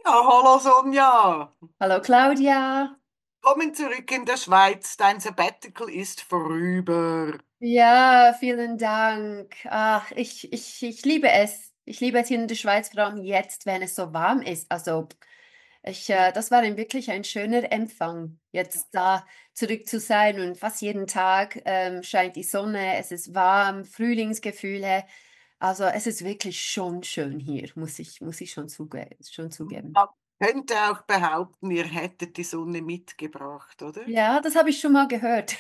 Ja, hallo Sonja. Hallo Claudia. Kommen zurück in der Schweiz. Dein Sabbatical ist vorüber. Ja, vielen Dank. Ach, ich liebe es. Ich liebe es hier in der Schweiz, vor allem jetzt, wenn es so warm ist. Das war wirklich ein schöner Empfang, jetzt da zurück zu sein und fast jeden Tag scheint die Sonne, es ist warm, Frühlingsgefühle. Also es ist wirklich schon schön hier, muss ich schon zugeben. Man könnte auch behaupten, ihr hättet die Sonne mitgebracht, oder? Ja, das habe ich schon mal gehört.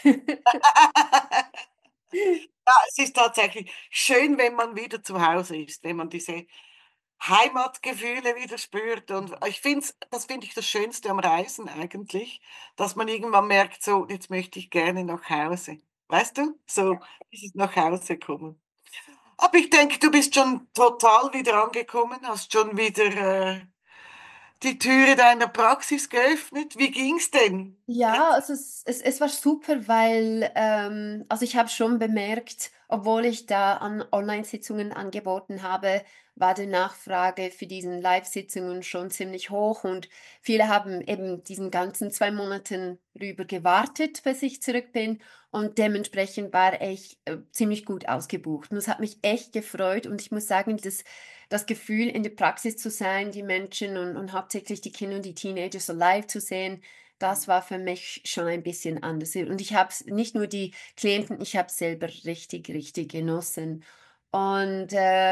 Ja, es ist tatsächlich schön, wenn man wieder zu Hause ist, wenn man diese Heimatgefühle wieder spürt. Und das finde ich das Schönste am Reisen eigentlich, dass man irgendwann merkt, so, jetzt möchte ich gerne nach Hause. Weißt du? So, dieses nach Hause kommen. Aber ich denke, du bist schon total wieder angekommen, hast schon wieder die Türe deiner Praxis geöffnet. Wie ging's denn? Ja, es war super, weil also ich habe schon bemerkt, obwohl ich da an Online-Sitzungen angeboten habe, war die Nachfrage für diesen Live-Sitzungen schon ziemlich hoch und viele haben eben diesen ganzen 2 Monaten rüber gewartet, bis ich zurück bin und dementsprechend war ich ziemlich gut ausgebucht und das hat mich echt gefreut und ich muss sagen, das Gefühl in der Praxis zu sein, die Menschen und hauptsächlich die Kinder und die Teenager so live zu sehen, das war für mich schon ein bisschen anders. Und ich habe nicht nur die Klienten, ich habe selber richtig genossen. Und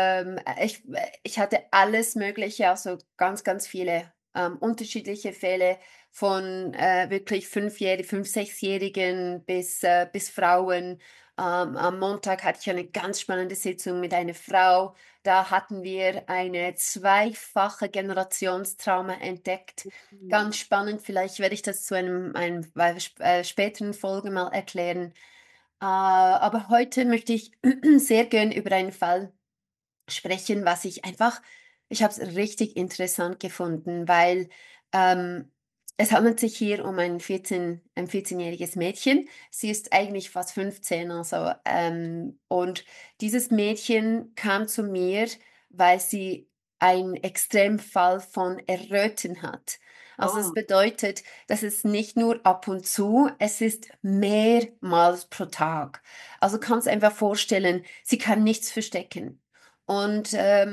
ich hatte alles Mögliche, also ganz viele unterschiedliche Fälle von wirklich 6-Jährigen bis Frauen. Am Montag hatte ich eine ganz spannende Sitzung mit einer Frau. Da hatten wir eine zweifache Generationstrauma entdeckt. Ganz spannend, vielleicht werde ich das zu einem späteren Folge mal erklären. Aber heute möchte ich sehr gern über einen Fall sprechen, ich habe es richtig interessant gefunden, weil ähm, es handelt sich hier um ein 14-jähriges Mädchen. Sie ist eigentlich fast 15, und dieses Mädchen kam zu mir, weil sie einen Extremfall von Erröten hat. Also das Oh, bedeutet, dass es nicht nur ab und zu, es ist mehrmals pro Tag. Also kannst einfach vorstellen, sie kann nichts verstecken. Und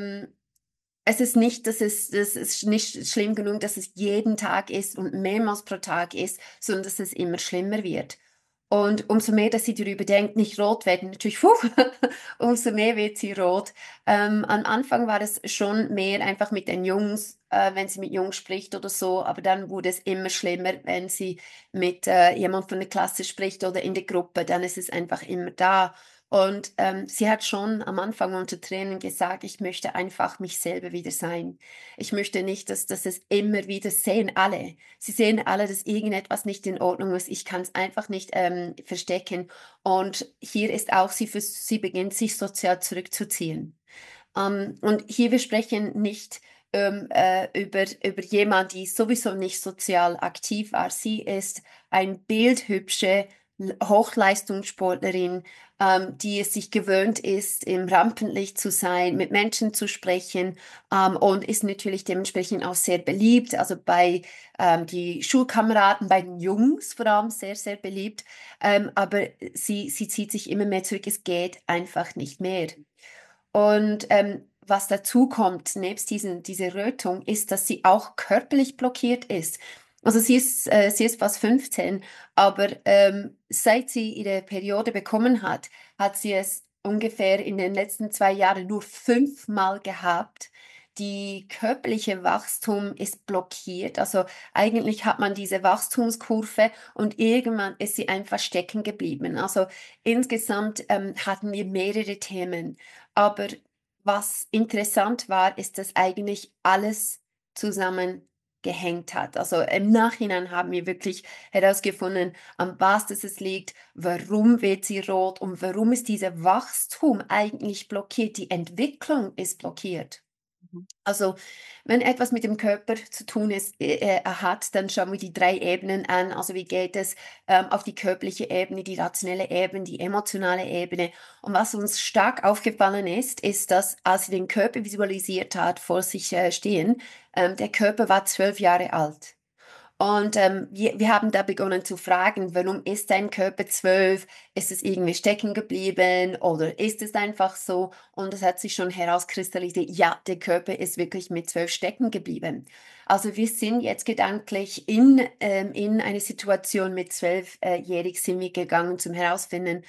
es ist nicht, das ist nicht schlimm genug, dass es jeden Tag ist und mehrmals pro Tag ist, sondern dass es immer schlimmer wird. Und umso mehr, dass sie darüber denkt, nicht rot werden, natürlich, umso mehr wird sie rot. Am Anfang war es schon mehr einfach mit den Jungs, wenn sie mit Jungs spricht oder so, aber dann wurde es immer schlimmer, wenn sie mit jemand von der Klasse spricht oder in der Gruppe, dann ist es einfach immer da. Und sie hat schon am Anfang unter Tränen gesagt, ich möchte einfach mich selber wieder sein. Ich möchte nicht, dass es immer wieder sehen alle. Sie sehen alle, dass irgendetwas nicht in Ordnung ist. Ich kann es einfach nicht verstecken. Und hier ist auch sie beginnt sich sozial zurückzuziehen. Und hier wir sprechen nicht über jemand, die sowieso nicht sozial aktiv war. Sie ist ein bildhübsche Hochleistungssportlerin, die es sich gewöhnt ist, im Rampenlicht zu sein, mit Menschen zu sprechen, und ist natürlich dementsprechend auch sehr beliebt. Also bei die Schulkameraden, bei den Jungs vor allem sehr beliebt. Aber sie zieht sich immer mehr zurück. Es geht einfach nicht mehr. Und was dazu kommt, nebst diese Rötung, ist, dass sie auch körperlich blockiert ist. Also sie ist fast 15, aber seit sie ihre Periode bekommen hat, hat sie es ungefähr in den letzten 2 Jahren nur 5-mal gehabt. Die körperliche Wachstum ist blockiert. Also eigentlich hat man diese Wachstumskurve und irgendwann ist sie einfach stecken geblieben. Also insgesamt hatten wir mehrere Themen. Aber was interessant war, ist, dass eigentlich alles zusammengehängt hat. Also im Nachhinein haben wir wirklich herausgefunden, an was das es liegt, warum wird sie rot und warum ist dieser Wachstum eigentlich blockiert. Die Entwicklung ist blockiert. Also, wenn etwas mit dem Körper zu tun hat, dann schauen wir die 3 Ebenen an. Also, wie geht es, auf die körperliche Ebene, die rationelle Ebene, die emotionale Ebene. Und was uns stark aufgefallen ist, ist, dass, als sie den Körper visualisiert hat, vor sich, stehen, der Körper war 12 Jahre alt. Und wir haben da begonnen zu fragen, warum ist dein Körper 12? Ist es irgendwie stecken geblieben oder ist es einfach so? Und es hat sich schon herauskristallisiert, ja, der Körper ist wirklich mit 12 stecken geblieben. Also wir sind jetzt gedanklich in eine Situation mit 12-jährig sind wir gegangen zum herausfinden,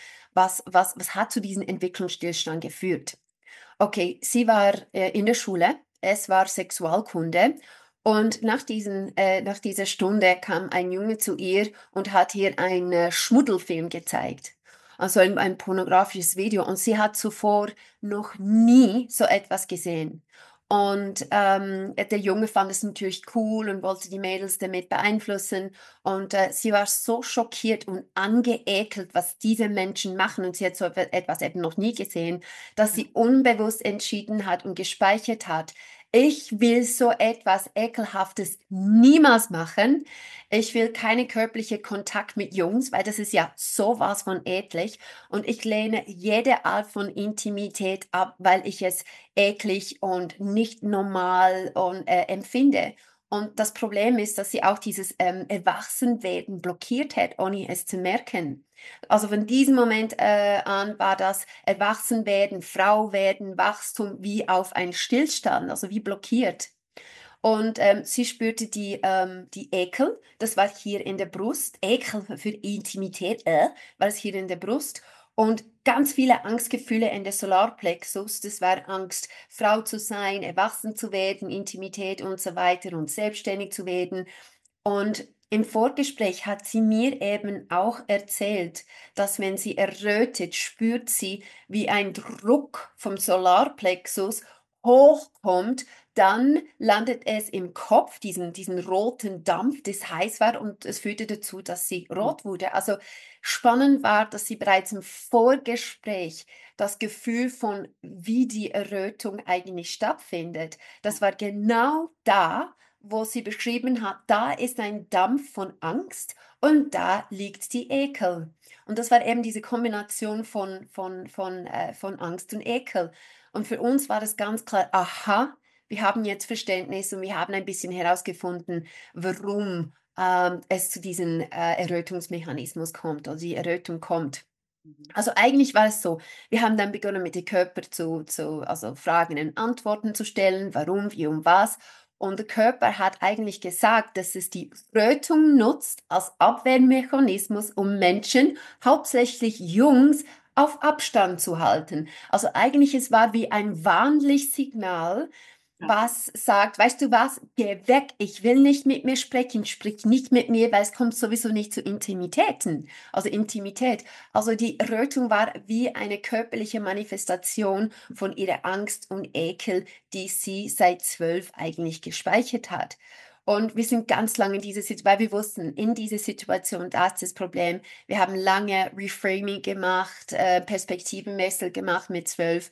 was hat zu diesem Entwicklungsstillstand geführt. Okay, sie war in der Schule, es war Sexualkunde und nach dieser Stunde kam ein Junge zu ihr und hat ihr einen Schmuddelfilm gezeigt. Also ein pornografisches Video. Und sie hat zuvor noch nie so etwas gesehen. Und der Junge fand es natürlich cool und wollte die Mädels damit beeinflussen. Und sie war so schockiert und angeekelt, was diese Menschen machen. Und sie hat so etwas eben noch nie gesehen, dass sie unbewusst entschieden hat und gespeichert hat. Ich will so etwas Ekelhaftes niemals machen. Ich will keine körperliche Kontakt mit Jungs, weil das ist ja sowas von eklig. Und ich lehne jede Art von Intimität ab, weil ich es eklig und nicht normal empfinde. Und das Problem ist, dass sie auch dieses Erwachsenwerden blockiert hat, ohne es zu merken. Also von diesem Moment an war das Erwachsenwerden, Frau werden, Wachstum wie auf einen Stillstand, also wie blockiert. Und sie spürte die Ekel, das war hier in der Brust, Ekel für Intimität, war es hier in der Brust. Und ganz viele Angstgefühle in der Solarplexus, das war Angst, Frau zu sein, erwachsen zu werden, Intimität und so weiter und selbstständig zu werden. Und im Vorgespräch hat sie mir eben auch erzählt, dass wenn sie errötet, spürt sie, wie ein Druck vom Solarplexus hochkommt, dann landet es im Kopf, diesen roten Dampf, das heiß war und es führte dazu, dass sie rot wurde. Also spannend war, dass sie bereits im Vorgespräch das Gefühl von, wie die Errötung eigentlich stattfindet, das war genau da, wo sie beschrieben hat, da ist ein Dampf von Angst und da liegt die Ekel. Und das war eben diese Kombination von Angst und Ekel. Und für uns war das ganz klar, aha, wir haben jetzt Verständnis und wir haben ein bisschen herausgefunden, warum es zu diesem Errötungsmechanismus kommt, also die Errötung kommt. Also eigentlich war es so, wir haben dann begonnen mit dem Körper also Fragen und Antworten zu stellen, warum, wie und was. Und der Körper hat eigentlich gesagt, dass es die Rötung nutzt als Abwehrmechanismus, um Menschen, hauptsächlich Jungs, auf Abstand zu halten. Also eigentlich es war wie ein Warnlichtsignal, was sagt, weißt du was, geh weg, ich will nicht mit mir sprechen, sprich nicht mit mir, weil es kommt sowieso nicht zu Intimitäten, also Intimität. Also die Rötung war wie eine körperliche Manifestation von ihrer Angst und Ekel, die sie seit 12 eigentlich gespeichert hat. Und wir sind ganz lange in dieser Situation, weil wir wussten, in dieser Situation, da ist das Problem. Wir haben lange Reframing gemacht, Perspektivenwechsel gemacht mit 12,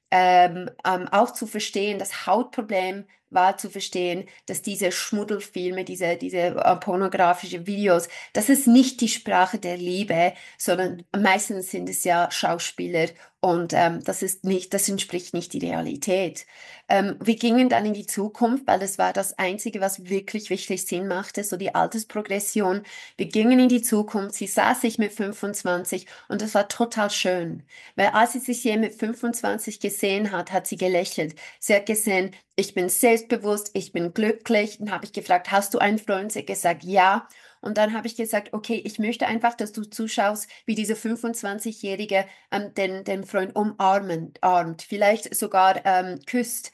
auch zu verstehen, das Hautproblem war zu verstehen, dass diese Schmuddelfilme, diese pornografische Videos, das ist nicht die Sprache der Liebe, sondern meistens sind es ja Schauspieler und das entspricht nicht die Realität. Wir gingen dann in die Zukunft, weil das war das Einzige, was wirklich, wirklich Sinn machte, so die Altersprogression. Wir gingen in die Zukunft, sie sah sich mit 25 und das war total schön. Weil als sie sich hier mit 25 gesehen hat, hat sie gelächelt. Sie hat gesehen, ich bin selbstbewusst, ich bin glücklich. Dann habe ich gefragt, hast du einen Freund? Sie hat gesagt, ja. Und dann habe ich gesagt, okay, ich möchte einfach, dass du zuschaust, wie diese 25-Jährige den Freund armt, vielleicht sogar küsst.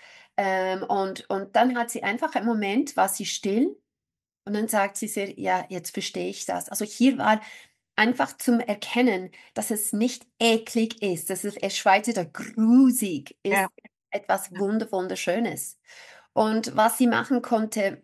Und dann hat sie einfach einen Moment, war sie still und dann sagt sie sehr, ja, jetzt verstehe ich das. Also hier war einfach zum Erkennen, dass es nicht eklig ist, dass es Schweizer oder grusig ist, Ja, etwas Wunderschönes. Und was sie machen konnte,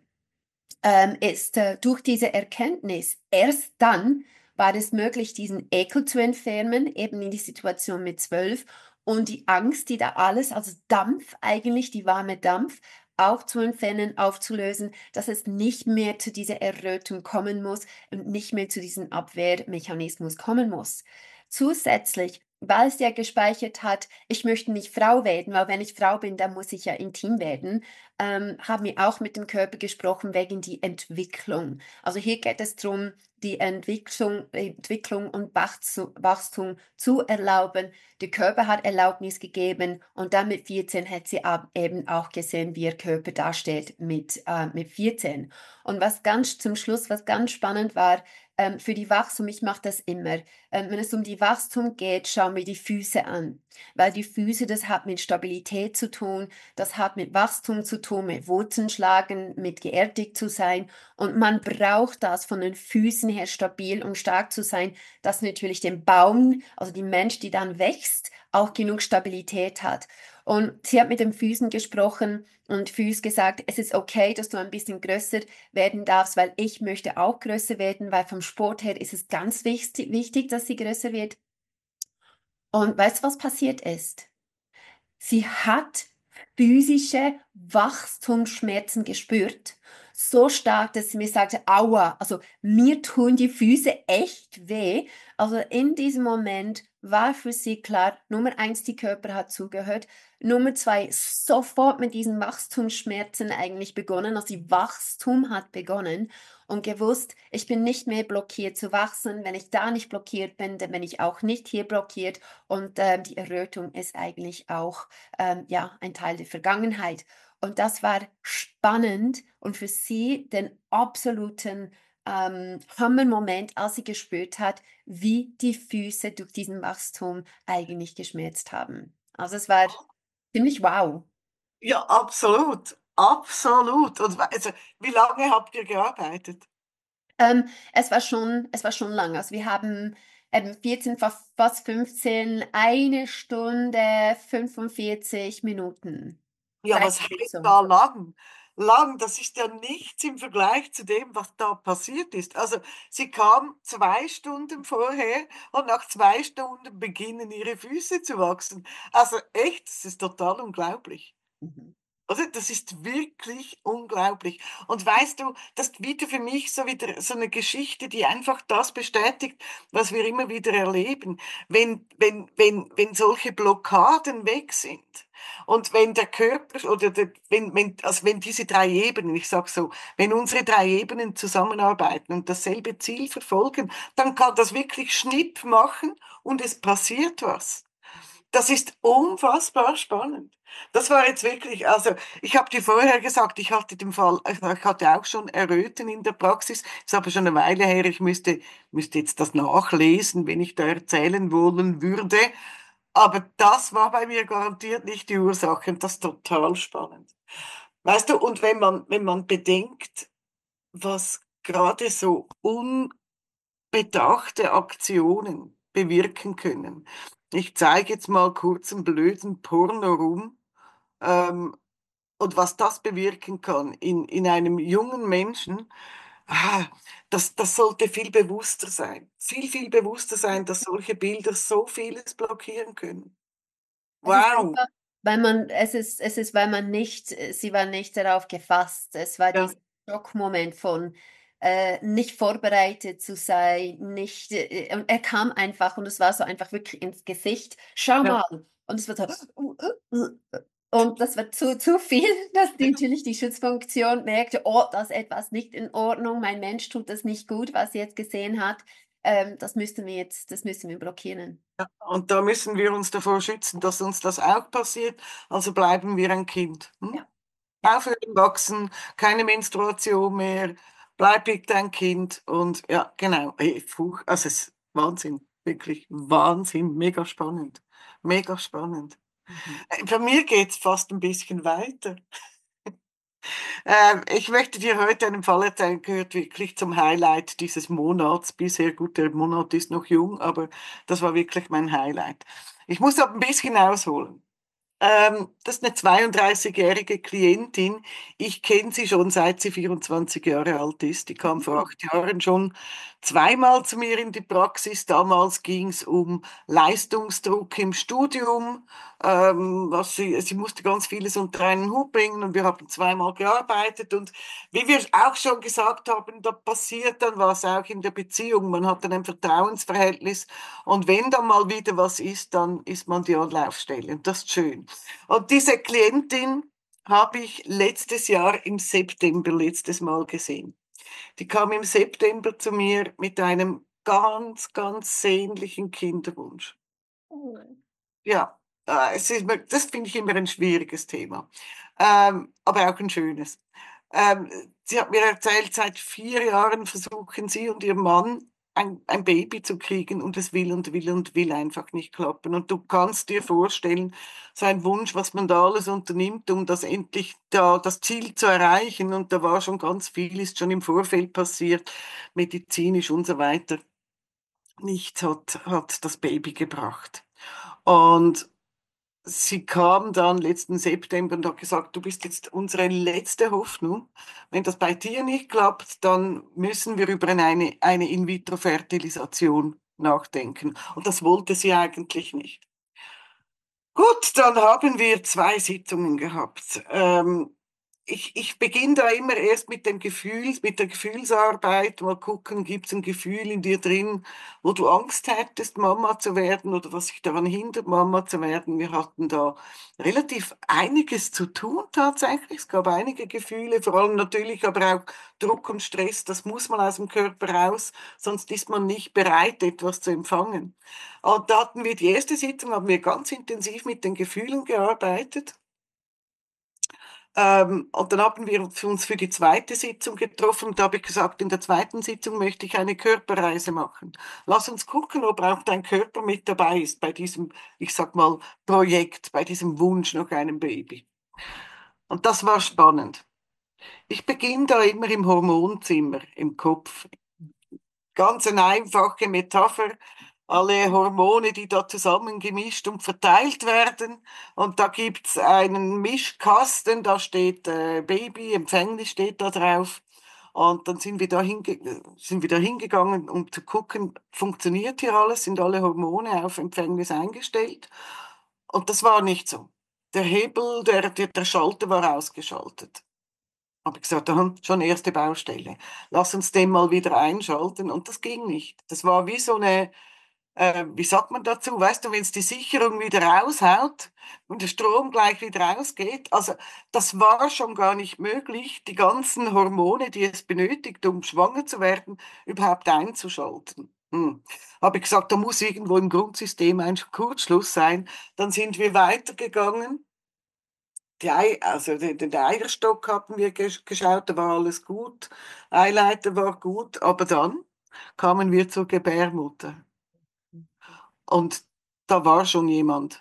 ist durch diese Erkenntnis, erst dann war es möglich, diesen Ekel zu entfernen, eben in die Situation mit 12 und die Angst, die da alles, also Dampf eigentlich, die warme Dampf, auch zu entfernen, aufzulösen, dass es nicht mehr zu dieser Errötung kommen muss und nicht mehr zu diesem Abwehrmechanismus kommen muss. Zusätzlich, weil es ja gespeichert hat, ich möchte nicht Frau werden, weil wenn ich Frau bin, dann muss ich ja intim werden, haben wir auch mit dem Körper gesprochen wegen die Entwicklung. Also hier geht es darum, die Entwicklung und Wachstum zu erlauben. Der Körper hat Erlaubnis gegeben und dann mit 14 hat sie eben auch gesehen, wie ihr Körper dasteht mit 14. Und was ganz zum Schluss, was ganz spannend war, für die Wachstum, ich mache das immer, wenn es um die Wachstum geht, schauen wir die Füße an, weil die Füße, das hat mit Stabilität zu tun, das hat mit Wachstum zu tun, mit Wurzeln schlagen, mit geerdigt zu sein und man braucht das von den Füßen her stabil und stark zu sein, dass natürlich den Baum, also die Mensch, die dann wächst, auch genug Stabilität hat. Und sie hat mit den Füßen gesprochen und Füß gesagt, es ist okay, dass du ein bisschen größer werden darfst, weil ich möchte auch größer werden, weil vom Sport her ist es ganz wichtig, dass sie größer wird. Und weißt du, was passiert ist? Sie hat physische Wachstumsschmerzen gespürt. So stark, dass sie mir sagte, aua, also mir tun die Füße echt weh. Also in diesem Moment war für sie klar, Nummer eins, die Körper hat zugehört. Nummer zwei, sofort mit diesen Wachstumsschmerzen eigentlich begonnen. Also die Wachstum hat begonnen und gewusst, ich bin nicht mehr blockiert zu wachsen. Wenn ich da nicht blockiert bin, dann bin ich auch nicht hier blockiert. Und die Errötung ist eigentlich auch ja, ein Teil der Vergangenheit. Und das war spannend und für sie den absoluten Hammer-Moment, als sie gespürt hat, wie die Füße durch diesen Wachstum eigentlich geschmerzt haben. Also es war ziemlich wow. Ja, absolut. Absolut. Und also, wie lange habt ihr gearbeitet? Es war schon lang. Also wir haben eben 14, fast 15, eine Stunde 45 Minuten. Ja, Drei was heißt Sitzungen. da lang? Lang, das ist ja nichts im Vergleich zu dem, was da passiert ist. Also, sie kam 2 Stunden vorher und nach 2 Stunden beginnen ihre Füße zu wachsen. Also echt, das ist total unglaublich. Mhm. Oder? Das ist wirklich unglaublich. Und weißt du, das ist wieder für mich so wieder so eine Geschichte, die einfach das bestätigt, was wir immer wieder erleben. Wenn solche Blockaden weg sind und wenn der Körper oder also wenn diese 3 Ebenen, ich sag so, wenn unsere 3 Ebenen zusammenarbeiten und dasselbe Ziel verfolgen, dann kann das wirklich Schnipp machen und es passiert was. Das ist unfassbar spannend. Das war jetzt wirklich, also ich habe dir vorher gesagt, ich hatte den Fall, ich hatte auch schon Erröten in der Praxis. Ist aber schon eine Weile her. Ich müsste jetzt das nachlesen, wenn ich da erzählen wollen würde. Aber das war bei mir garantiert nicht die Ursache und das ist total spannend. Weißt du, und wenn man bedenkt, was gerade so bedachte Aktionen bewirken können. Ich zeige jetzt mal kurz einen blöden Porno rum, ähm, und was das bewirken kann in einem jungen Menschen. Ah, das sollte viel bewusster sein. Viel, viel bewusster sein, dass solche Bilder so vieles blockieren können. Es ist Wow. einfach, weil man nicht, sie war nicht darauf gefasst. Es war Ja, dieser Schockmoment von nicht vorbereitet zu sein, nicht, und er kam einfach und es war so einfach wirklich ins Gesicht. Schau ja, mal. Und es war so, und das war zu viel, dass natürlich die Schutzfunktion merkte, oh, da ist etwas nicht in Ordnung, mein Mensch tut das nicht gut, was sie jetzt gesehen hat. Das müssen wir blockieren. ja. Und da müssen wir uns davor schützen, dass uns das auch passiert. Also bleiben wir ein Kind. Hm? Ja, ja. Aufhören, wachsen, keine Menstruation mehr, bleib bitte ein Kind und ja, genau. Puh, also es ist Wahnsinn, wirklich Wahnsinn, mega spannend, mega spannend. Mhm. Bei mir geht's fast ein bisschen weiter. Ich möchte dir heute einen Fall erzählen, gehört wirklich zum Highlight dieses Monats. Bisher, gut, der Monat ist noch jung, aber das war wirklich mein Highlight. Ich muss aber ein bisschen ausholen. Das ist eine 32-jährige Klientin. Ich kenne sie schon seit sie 24 Jahre alt ist. Die kam vor Mhm. 8 Jahren schon zweimal zu mir in die Praxis. Damals ging es um Leistungsdruck im Studium. Sie musste ganz vieles unter einen Hut bringen und wir haben zweimal gearbeitet. Und wie wir auch schon gesagt haben, da passiert dann was auch in der Beziehung. Man hat dann ein Vertrauensverhältnis und wenn da mal wieder was ist, dann ist man die Anlaufstelle. Und das ist schön. Und diese Klientin habe ich letztes Jahr im September letztes Mal gesehen. Die kam im September zu mir mit einem ganz, ganz sehnlichen Kinderwunsch. Oh. Ja, das finde ich immer ein schwieriges Thema, aber auch ein schönes. Ähm, Sie hat mir erzählt, seit 4 Jahren versuchen sie und ihr Mann ein Baby zu kriegen und es will und will und will einfach nicht klappen. Und du kannst dir vorstellen, so ein Wunsch, was man da alles unternimmt, um das endlich da das Ziel zu erreichen. Und da war schon ganz viel, ist schon im Vorfeld passiert, medizinisch und so weiter. Nichts hat das Baby gebracht. Und sie kam dann letzten September und hat gesagt, du bist jetzt unsere letzte Hoffnung. Wenn das bei dir nicht klappt, dann müssen wir über eine In-vitro-Fertilisation nachdenken. Und das wollte sie eigentlich nicht. Gut, dann haben wir 2 Sitzungen gehabt. Ich beginne da immer erst mit dem Gefühl, mit der Gefühlsarbeit, mal gucken, gibt es ein Gefühl in dir drin, wo du Angst hättest, Mama zu werden oder was dich daran hindert, Mama zu werden. Wir hatten da relativ einiges zu tun tatsächlich. Es gab einige Gefühle, vor allem natürlich aber auch Druck und Stress, das muss man aus dem Körper raus, sonst ist man nicht bereit, etwas zu empfangen. Und da hatten wir die erste Sitzung, haben wir ganz intensiv mit den Gefühlen gearbeitet. Und dann haben wir uns für die zweite Sitzung getroffen. Und da habe ich gesagt, in der zweiten Sitzung möchte ich eine Körperreise machen. Lass uns gucken, ob auch dein Körper mit dabei ist bei diesem, ich sag mal, Projekt, bei diesem Wunsch nach einem Baby. Und das war spannend. Ich beginne da immer im Hormonzimmer, im Kopf. Ganz eine einfache Metapher. Alle Hormone, die da zusammengemischt und verteilt werden. Und da gibt's einen Mischkasten, da steht Baby, Empfängnis steht da drauf. Und dann sind wir da hingegangen, um zu gucken, funktioniert hier alles, sind alle Hormone auf Empfängnis eingestellt. Und das war nicht so. Der Hebel, der Schalter war ausgeschaltet. Habe ich gesagt, aha, schon erste Baustelle. Lass uns den mal wieder einschalten. Und das ging nicht. Das war wie so eine, wie sagt man dazu? Weißt du, wenn es die Sicherung wieder raushaut und der Strom gleich wieder ausgeht. Also das war schon gar nicht möglich, die ganzen Hormone, die es benötigt, um schwanger zu werden, überhaupt einzuschalten. Habe ich gesagt, da muss irgendwo im Grundsystem ein Kurzschluss sein. Dann sind wir weitergegangen. Den Eierstock hatten wir geschaut, da war alles gut. Eileiter war gut, aber dann kamen wir zur Gebärmutter und da war schon jemand.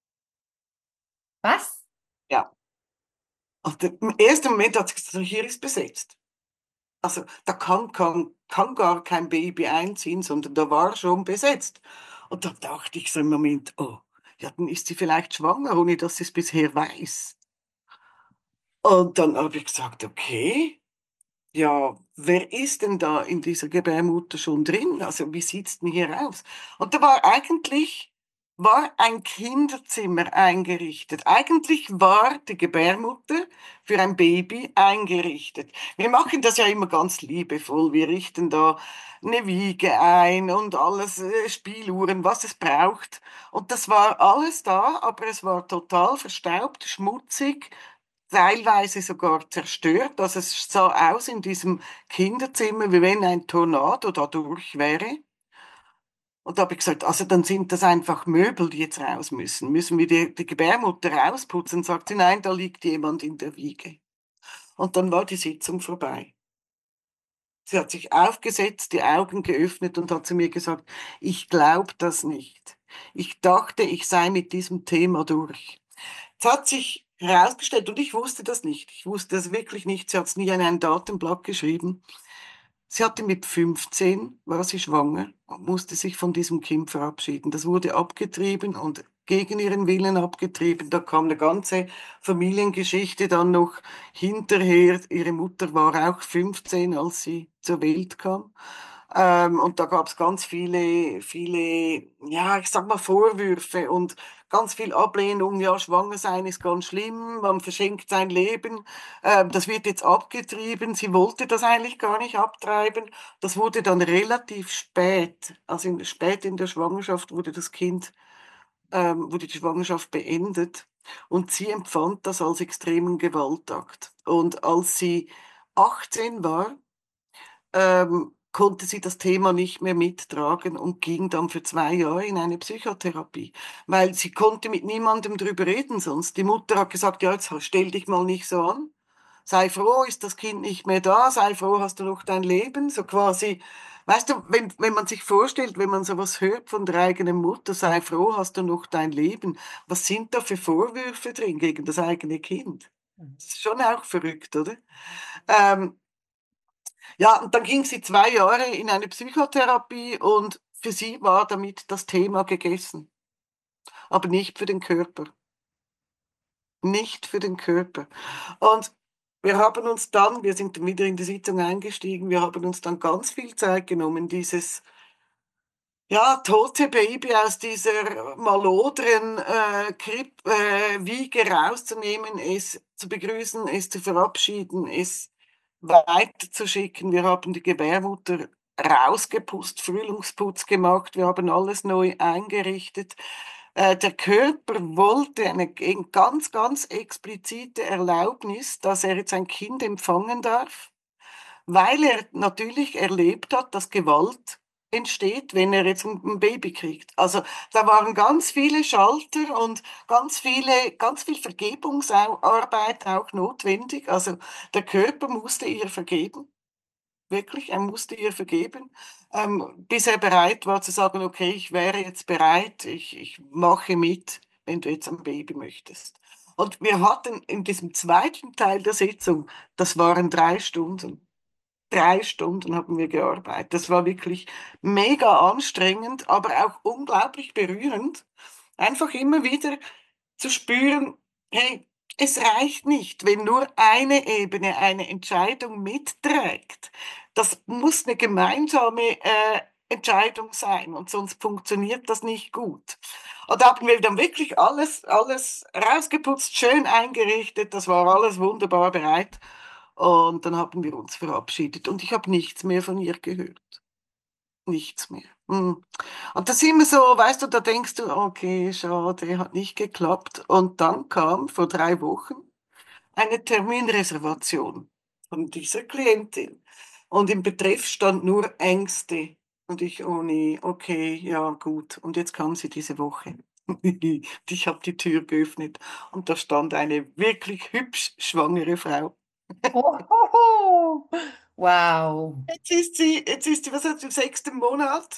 Was? Ja. Und im ersten Moment hat sie gesagt, hier ist besetzt. Also da kann gar kein Baby einziehen, sondern da war schon besetzt. Und da dachte ich so im Moment, oh, ja, dann ist sie vielleicht schwanger, ohne dass sie es bisher weiß. Und dann habe ich gesagt, okay. Ja, wer ist denn da in dieser Gebärmutter schon drin? Also wie sieht's denn hier aus? Und da war ein Kinderzimmer eingerichtet. Eigentlich war die Gebärmutter für ein Baby eingerichtet. Wir machen das ja immer ganz liebevoll. Wir richten da eine Wiege ein und alles, Spieluhren, was es braucht. Und das war alles da, aber es war total verstaubt, schmutzig, teilweise sogar zerstört. Also es sah aus in diesem Kinderzimmer, wie wenn ein Tornado da durch wäre. Und da habe ich gesagt, also dann sind das einfach Möbel, die jetzt raus müssen. Müssen wir die Gebärmutter rausputzen? Sagt sie, nein, da liegt jemand in der Wiege. Und dann war die Sitzung vorbei. Sie hat sich aufgesetzt, die Augen geöffnet und hat zu mir gesagt, ich glaube das nicht. Ich dachte, ich sei mit diesem Thema durch. Es hat sich herausgestellt, und ich wusste das nicht. Ich wusste das wirklich nicht. Sie hat es nie in ein Datenblatt geschrieben. Sie hatte mit 15, war sie schwanger und musste sich von diesem Kind verabschieden. Das wurde abgetrieben und gegen ihren Willen abgetrieben. Da kam eine ganze Familiengeschichte dann noch hinterher. Ihre Mutter war auch 15, als sie zur Welt kam. Und da gab es ganz viele, ja, ich sag mal Vorwürfe und ganz viel Ablehnung. Ja, schwanger sein ist ganz schlimm, man verschenkt sein Leben. Das wird jetzt abgetrieben. Sie wollte das eigentlich gar nicht abtreiben. Das wurde dann relativ spät, also spät in der Schwangerschaft wurde die Schwangerschaft beendet und sie empfand das als extremen Gewaltakt. Und als sie 18 war, konnte sie das Thema nicht mehr mittragen und ging dann für 2 Jahre in eine Psychotherapie, weil sie konnte mit niemandem drüber reden sonst. Die Mutter hat gesagt, ja, jetzt stell dich mal nicht so an. Sei froh, ist das Kind nicht mehr da, sei froh, hast du noch dein Leben, so quasi. Weißt du, wenn man sich vorstellt, wenn man sowas hört von der eigenen Mutter, sei froh, hast du noch dein Leben. Was sind da für Vorwürfe drin gegen das eigene Kind? Das ist schon auch verrückt, oder? Ähm, ja, und dann ging sie 2 Jahre in eine Psychotherapie und für sie war damit das Thema gegessen. Aber nicht für den Körper. Nicht für den Körper. Und wir sind dann wieder in die Sitzung eingestiegen, wir haben uns dann ganz viel Zeit genommen, dieses ja, tote Baby aus dieser malodren Wiege rauszunehmen, es zu begrüßen, es zu verabschieden, es weiterzuschicken. Wir haben die Gebärmutter rausgeputzt, Frühlingsputz gemacht, wir haben alles neu eingerichtet. Der Körper wollte eine ganz, ganz explizite Erlaubnis, dass er jetzt ein Kind empfangen darf, weil er natürlich erlebt hat, dass Gewalt entsteht, wenn er jetzt ein Baby kriegt. Also da waren ganz viele Schalter und ganz viel Vergebungsarbeit auch notwendig. Also der Körper musste ihr vergeben. Wirklich, er musste ihr vergeben, bis er bereit war zu sagen, okay, ich wäre jetzt bereit, ich mache mit, wenn du jetzt ein Baby möchtest. Und wir hatten in diesem zweiten Teil der Sitzung, das waren 3 Stunden. 3 Stunden haben wir gearbeitet. Das war wirklich mega anstrengend, aber auch unglaublich berührend. Einfach immer wieder zu spüren, hey, es reicht nicht, wenn nur eine Ebene eine Entscheidung mitträgt. Das muss eine gemeinsame Entscheidung sein und sonst funktioniert das nicht gut. Und da haben wir dann wirklich alles rausgeputzt, schön eingerichtet, das war alles wunderbar bereit. Und dann haben wir uns verabschiedet und ich habe nichts mehr von ihr gehört. Nichts mehr. Und das ist immer so, weißt du, da denkst du, okay, schade, hat nicht geklappt. Und dann kam vor 3 Wochen eine Terminreservation von dieser Klientin. Und im Betreff stand nur Ängste. Und ich, oh nee, okay, ja, gut. Und jetzt kam sie diese Woche. Ich habe die Tür geöffnet und da stand eine wirklich hübsch schwangere Frau. Oh, wow. Jetzt ist sie, was hat sie, im 6. Monat.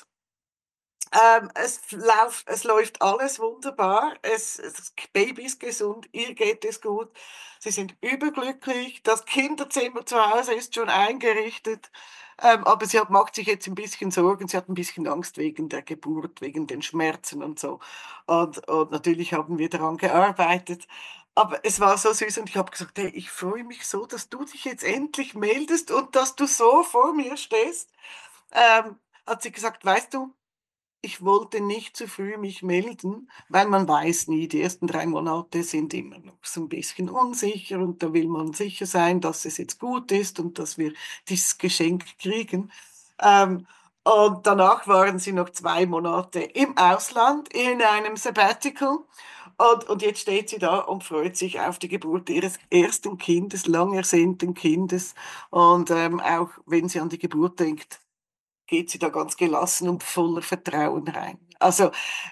Es läuft alles wunderbar. Das Baby ist gesund, ihr geht es gut. Sie sind überglücklich. Das Kinderzimmer zu Hause ist schon eingerichtet. Aber macht sich jetzt ein bisschen Sorgen. Sie hat ein bisschen Angst wegen der Geburt, wegen den Schmerzen und so. Und natürlich haben wir daran gearbeitet. Aber es war so süß und ich habe gesagt, hey, ich freue mich so, dass du dich jetzt endlich meldest und dass du so vor mir stehst. Hat sie gesagt, weißt du, ich wollte nicht zu früh mich melden, weil man weiß nie, die ersten 3 Monate sind immer noch so ein bisschen unsicher und da will man sicher sein, dass es jetzt gut ist und dass wir dieses Geschenk kriegen. Ähm, und danach waren sie noch 2 Monate im Ausland in einem Sabbatical. Und jetzt steht sie da und freut sich auf die Geburt ihres ersten Kindes, lang ersehnten Kindes. Und auch wenn sie an die Geburt denkt, geht sie da ganz gelassen und voller Vertrauen rein. Also,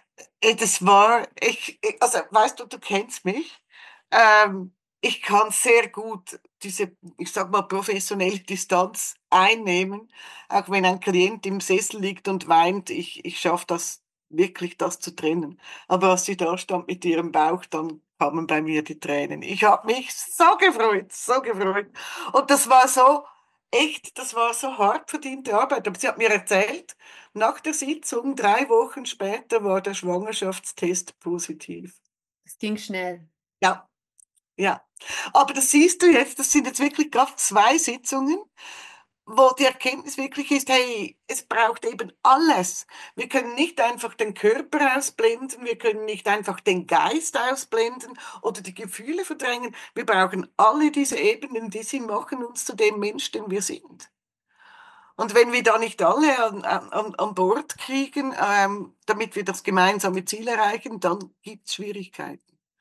also, weißt du, du kennst mich. Ich kann sehr gut diese, ich sag mal, professionelle Distanz einnehmen, auch wenn ein Klient im Sessel liegt und weint. Ich schaffe das wirklich, das zu trennen. Aber als sie da stand mit ihrem Bauch, dann kamen bei mir die Tränen. Ich habe mich so gefreut, so gefreut. Und das war so echt, das war so hart verdiente Arbeit. Aber sie hat mir erzählt, nach der Sitzung, 3 Wochen später, war der Schwangerschaftstest positiv. Es ging schnell. Ja, ja. Aber das siehst du jetzt, das sind jetzt wirklich gerade 2 Sitzungen, wo die Erkenntnis wirklich ist, hey, es braucht eben alles. Wir können nicht einfach den Körper ausblenden, wir können nicht einfach den Geist ausblenden oder die Gefühle verdrängen. Wir brauchen alle diese Ebenen, die sie machen uns zu dem Mensch, den wir sind. Und wenn wir da nicht alle an Bord kriegen, damit wir das gemeinsame Ziel erreichen, dann gibt es Schwierigkeiten.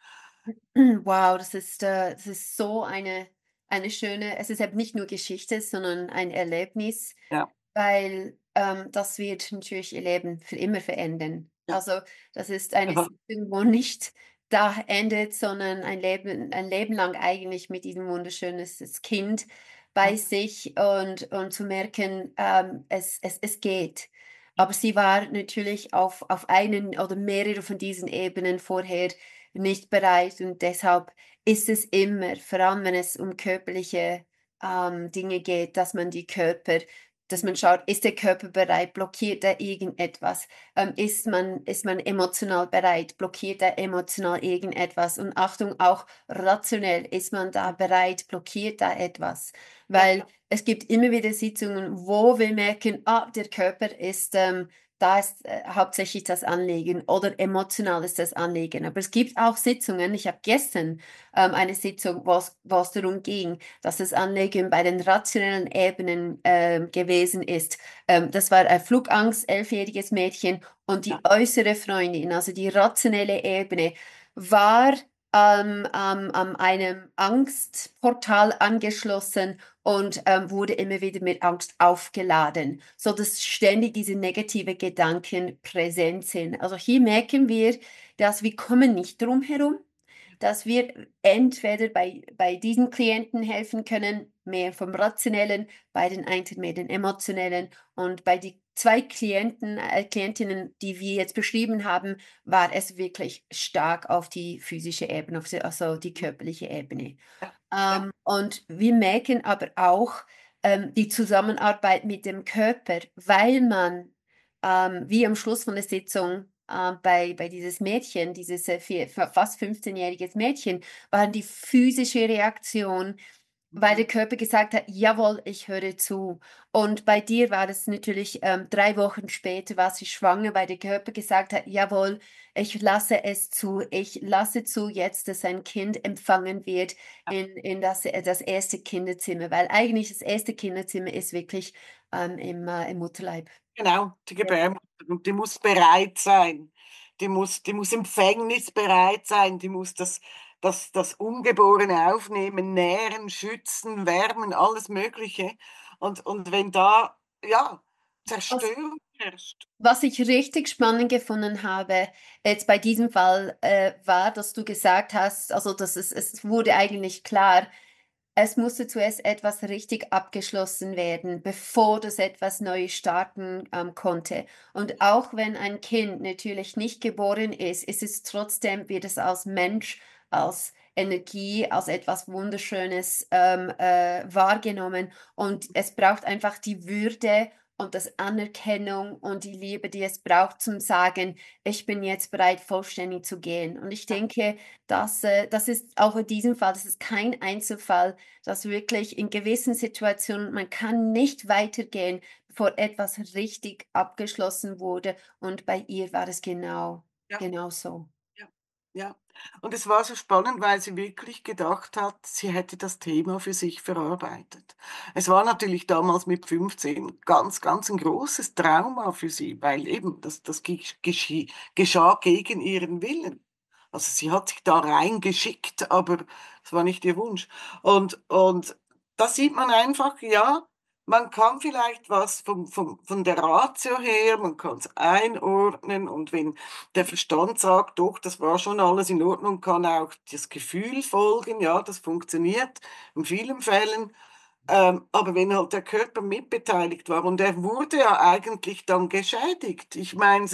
Wow, das ist so eine schöne, es ist eben nicht nur Geschichte, sondern ein Erlebnis, Ja, weil das wird natürlich ihr Leben für immer verändern. ja. Also das ist eine Aber, Sitzung, wo nicht da endet, sondern ein Leben lang eigentlich mit diesem wunderschönes Kind bei ja, sich und zu merken, es geht. Aber sie war natürlich auf einen oder mehrere von diesen Ebenen vorher nicht bereit und deshalb ist es immer, vor allem wenn es um körperliche Dinge geht, dass man schaut, ist der Körper bereit, blockiert er irgendetwas, ist man emotional bereit, blockiert er emotional irgendetwas und Achtung, auch rationell, ist man da bereit, blockiert da etwas, ja, weil es gibt immer wieder Sitzungen, wo wir merken, ah, der Körper ist da ist hauptsächlich das Anliegen oder emotional ist das Anliegen. Aber es gibt auch Sitzungen. Ich habe gestern eine Sitzung, wo es darum ging, dass das Anliegen bei den rationellen Ebenen gewesen ist. Das war ein Flugangst, 11-jähriges Mädchen und die ja, äußere Freundin, also die rationelle Ebene, war an einem Angstportal angeschlossen und wurde immer wieder mit Angst aufgeladen, so dass ständig diese negative Gedanken präsent sind. Also hier merken wir, dass wir kommen nicht drum herum, dass wir entweder bei diesen Klienten helfen können, mehr vom Rationellen, bei den einen mehr den Emotionellen und bei die 2 Klientinnen, die wir jetzt beschrieben haben, war es wirklich stark auf die physische Ebene, also die körperliche Ebene. ja, ja, Und wir merken aber auch die Zusammenarbeit mit dem Körper, weil man, wie am Schluss von der Sitzung, bei dieses Mädchen, dieses fast 15-jähriges Mädchen, war die physische Reaktion, weil der Körper gesagt hat, jawohl, ich höre zu. Und bei dir war es natürlich 3 Wochen später, war sie schwanger, weil der Körper gesagt hat, jawohl, ich lasse es zu, ich lasse zu jetzt, dass ein Kind empfangen wird in das erste Kinderzimmer, weil eigentlich das erste Kinderzimmer ist wirklich im Mutterleib. genau, die Ja. Gebärmutter. Und die muss bereit sein. Die muss empfängnisbereit sein. Die muss das Ungeborene aufnehmen, nähren, schützen, wärmen, alles Mögliche. Und wenn da, ja, Was, Zerstörung herrscht. was ich richtig spannend gefunden habe, jetzt bei diesem Fall, war, dass du gesagt hast, also es wurde eigentlich klar, es musste zuerst etwas richtig abgeschlossen werden, bevor das etwas Neues starten konnte. Und auch wenn ein Kind natürlich nicht geboren ist, ist es trotzdem, wird es als Mensch, als Energie, als etwas Wunderschönes wahrgenommen. Und es braucht einfach die Würde und das Anerkennung und die Liebe, die es braucht, zum sagen, ich bin jetzt bereit, vollständig zu gehen. Und ich denke, das ist auch in diesem Fall, das ist kein Einzelfall, dass wirklich in gewissen Situationen man kann nicht weitergehen, bevor etwas richtig abgeschlossen wurde. Und bei ihr war es Ja. genau so. Ja, ja. Und es war so spannend, weil sie wirklich gedacht hat, sie hätte das Thema für sich verarbeitet. Es war natürlich damals mit 15 ganz, ganz ein großes Trauma für sie, weil eben das geschah gegen ihren Willen. Also sie hat sich da reingeschickt, aber es war nicht ihr Wunsch. Und da sieht man einfach, ja, man kann vielleicht was von der Ratio her, man kann es einordnen und wenn der Verstand sagt, doch, das war schon alles in Ordnung, kann auch das Gefühl folgen, ja, das funktioniert in vielen Fällen. Aber wenn halt der Körper mitbeteiligt war und er wurde ja eigentlich dann geschädigt. Ich meine,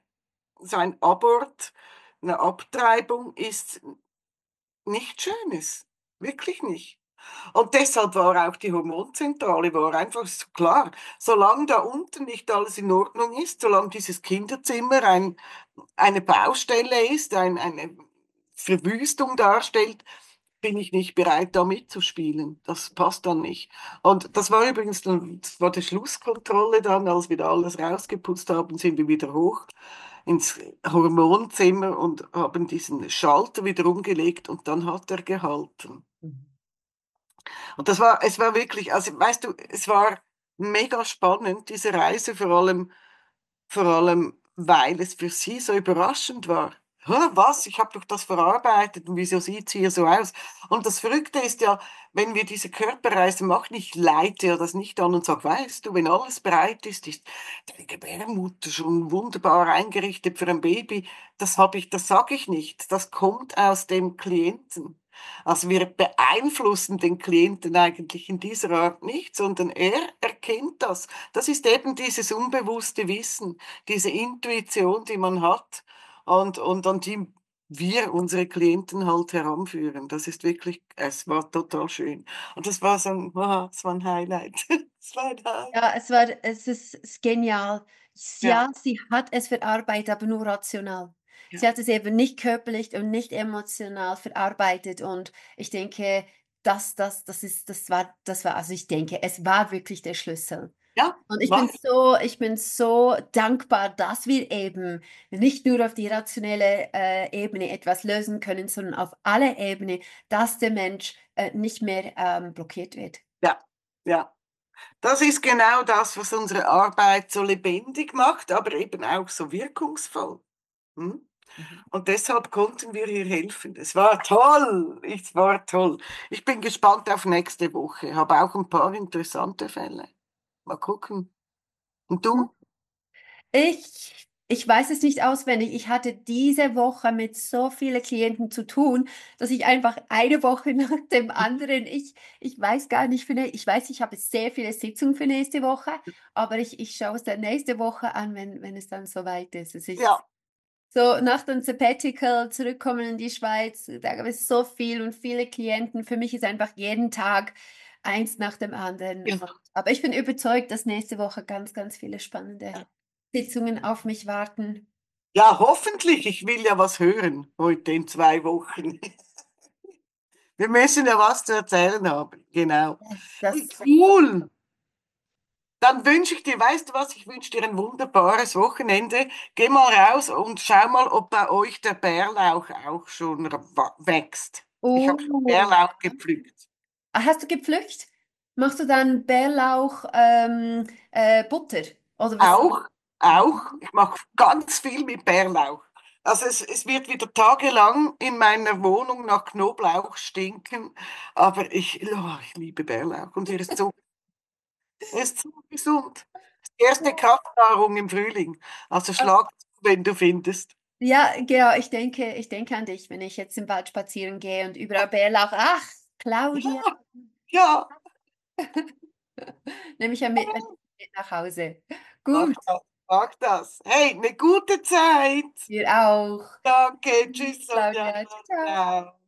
so ein Abort, eine Abtreibung ist nichts Schönes. Wirklich nicht. Und deshalb war auch die Hormonzentrale war einfach so klar, solange da unten nicht alles in Ordnung ist, solange dieses Kinderzimmer eine Baustelle ist, eine Verwüstung darstellt, bin ich nicht bereit, da mitzuspielen. Das passt dann nicht. Und das war übrigens dann, das war die Schlusskontrolle dann, als wir da alles rausgeputzt haben, sind wir wieder hoch ins Hormonzimmer und haben diesen Schalter wieder umgelegt und dann hat er gehalten. Mhm. Und es war wirklich, also weißt du, es war mega spannend, diese Reise, vor allem, weil es für sie so überraschend war. Hä, was? Ich habe doch das verarbeitet und wieso sieht's hier so aus? Und das Verrückte ist ja, wenn wir diese Körperreise machen, ich leite ja das nicht an und sage, weißt du, wenn alles bereit ist, ist deine Gebärmutter schon wunderbar eingerichtet für ein Baby. Das sage ich nicht. Das kommt aus dem Klienten. Also wir beeinflussen den Klienten eigentlich in dieser Art nicht, sondern er erkennt das. Das ist eben dieses unbewusste Wissen, diese Intuition, die man hat und an die wir unsere Klienten halt heranführen. Das ist wirklich, es war total schön. Und das war so ein, wow, das war ein Highlight. Das war ein Highlight. Ja, es ist genial. Ja, Ja, sie hat es verarbeitet, aber nur rational. ja, Sie hat es eben nicht körperlich und nicht emotional verarbeitet und ich denke, das war also ich denke, es war wirklich der Schlüssel. ja, Und war, ich bin so dankbar, dass wir eben nicht nur auf die rationelle, Ebene etwas lösen können, sondern auf alle Ebene, dass der Mensch, nicht mehr, blockiert wird. ja, ja. Das ist genau das, was unsere Arbeit so lebendig macht, aber eben auch so wirkungsvoll. Hm? Mhm. Und deshalb konnten wir ihr helfen. Es war toll. Es war toll. Ich bin gespannt auf nächste Woche. Habe auch ein paar interessante Fälle. Mal gucken. Und du? Ich weiß es nicht auswendig. Ich hatte diese Woche mit so vielen Klienten zu tun, dass ich einfach eine Woche nach dem anderen, ich weiß gar nicht, ich weiß, ich habe sehr viele Sitzungen für nächste Woche, aber ich schaue es dann nächste Woche an, wenn es dann soweit ist. Also ich, Ja, so nach dem Sabbatical zurückkommen in die Schweiz, da gab es so viel und viele Klienten. Für mich ist einfach jeden Tag eins nach dem anderen. ja, Aber ich bin überzeugt, dass nächste Woche ganz, ganz viele spannende Sitzungen auf mich warten. ja, hoffentlich. Ich will ja was hören heute in 2 Wochen. Wir müssen ja was zu erzählen haben. Genau. Yes, Hey, das, cool. Dann wünsche ich dir, weißt du was, ich wünsche dir ein wunderbares Wochenende. Geh mal raus und schau mal, ob bei euch der Bärlauch auch schon wächst. Ich habe schon oh. Bärlauch gepflückt. Ah, hast du gepflückt? Machst du dann Bärlauch Butter? Oder was? Auch, auch. Ich mache ganz viel mit Bärlauch. Also es wird wieder tagelang in meiner Wohnung nach Knoblauch stinken, aber ich liebe Bärlauch und er ist so gesund. Die erste Kraftnahrung im Frühling. Also schlag zu, wenn du findest. Ja, genau, ich denke an dich, wenn ich jetzt im Wald spazieren gehe und überall Bärlauch. Ach, Claudia, Ja, ja, nehme ich ja mit nach Hause. mach Gut, das, mach das. Hey, eine gute Zeit. dir auch. Danke, tschüss, Sonja. Claudia, ciao. Ciao.